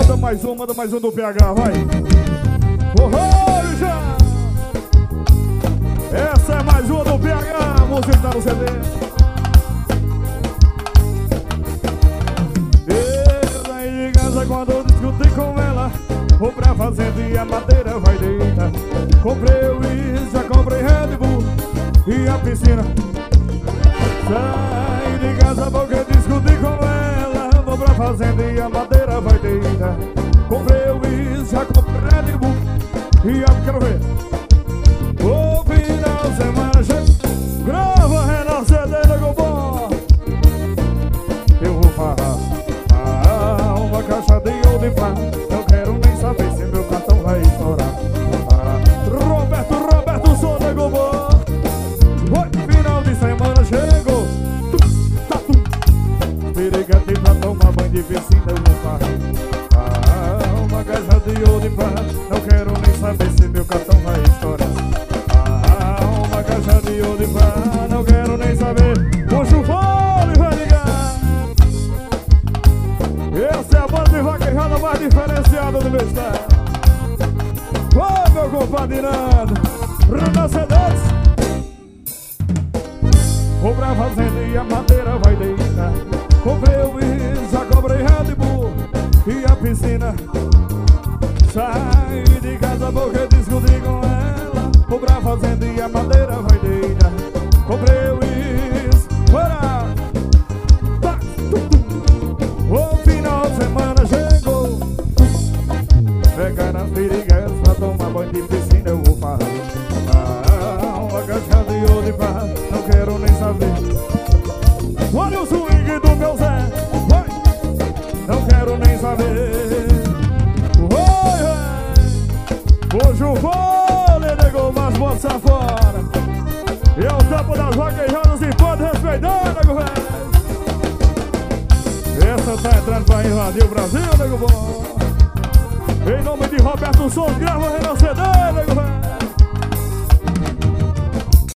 manda mais um do PH, vai. Já! Essa é mais uma do PH, você tá no CD. Eu saí de casa quando eu discuti com ela. Vou pra fazenda e a madeira vai deitar. Comprei o Wii, já comprei Red Bull e a piscina. Saí de casa porque eu discuti com ela. Vou pra fazenda e a madeira vai deitar. Comprei o Wii, já comprei Red Bull e a... Quero ver. O final de semana chega. Grava, Renan CD, nego bom. Eu vou falar uma caixa de ouro de prata. Não quero nem saber se meu cartão vai estourar. Roberto, sou nego bom. Oi, final de semana chegou. Piriguete pra tomar banho de piscina. Eu vou falar uma caixa de ouro de prata. Não quero nem saber se meu cartão vai estourar. Uma caixa de ouro de prata. Não quero nem saber. Puxa o fone e vai ligar. Essa é a banda de vaquejada mais diferenciada do meu estado. Ô, meu compadre Nando, renascedores. Vou pra fazenda e a madeira vai deitar. Comprei o Wii, já comprei Red Bull e a piscina. Saí de casa porque discuti com ela. Vou pra fazenda e a madeira vai deitar. Comprei o Wii, fora. O final de semana chegou. Pegar nas piriguetas pra tomar banho de piscina. Eu vou falar uma caixa de ouro de prata. Não quero nem saber. Olha o swing do meu Zé. Vai. Não quero nem saber. Hoje o vôlei negou, mas bota fora. E é o tempo das vaquejadas e pode respeitar, nego velho. Essa tá entrando pra invadir o Brasil, nego bom. Em nome de Roberto Souza, grava Renan CD, nego velho.